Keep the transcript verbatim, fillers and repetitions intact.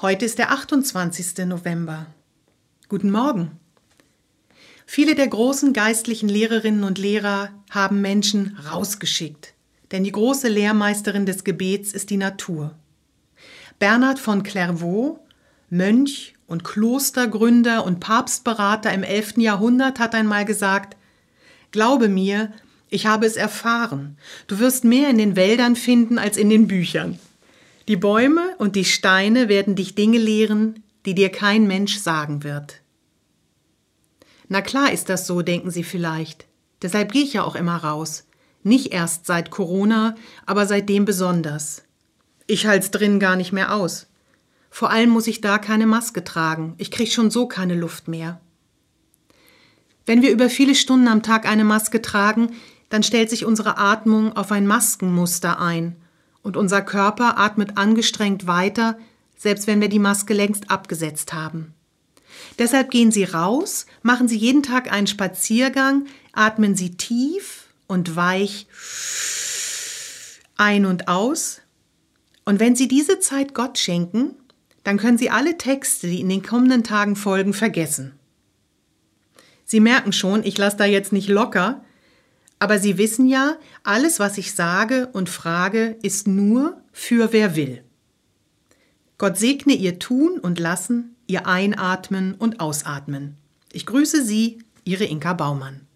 Heute ist der achtundzwanzigste November. Guten Morgen. Viele der großen geistlichen Lehrerinnen und Lehrer haben Menschen rausgeschickt, denn die große Lehrmeisterin des Gebets ist die Natur. Bernhard von Clairvaux, Mönch und Klostergründer und Papstberater im elften Jahrhundert, hat einmal gesagt: Glaube mir, ich habe es erfahren, du wirst mehr in den Wäldern finden als in den Büchern. Die Bäume und die Steine werden dich Dinge lehren, die dir kein Mensch sagen wird. Na klar ist das so, denken Sie vielleicht. Deshalb gehe ich ja auch immer raus. Nicht erst seit Corona, aber seitdem besonders. Ich halt's drin gar nicht mehr aus. Vor allem muss ich da keine Maske tragen. Ich kriege schon so keine Luft mehr. Wenn wir über viele Stunden am Tag eine Maske tragen, dann stellt sich unsere Atmung auf ein Maskenmuster ein. Und unser Körper atmet angestrengt weiter, selbst wenn wir die Maske längst abgesetzt haben. Deshalb gehen Sie raus, machen Sie jeden Tag einen Spaziergang, atmen Sie tief und weich ein und aus. Und wenn Sie diese Zeit Gott schenken, dann können Sie alle Texte, die in den kommenden Tagen folgen, vergessen. Sie merken schon, ich lasse da jetzt nicht locker, aber Sie wissen ja, alles, was ich sage und frage, ist nur für wer will. Gott segne Ihr Tun und Lassen, Ihr Einatmen und Ausatmen. Ich grüße Sie, Ihre Inka Baumann.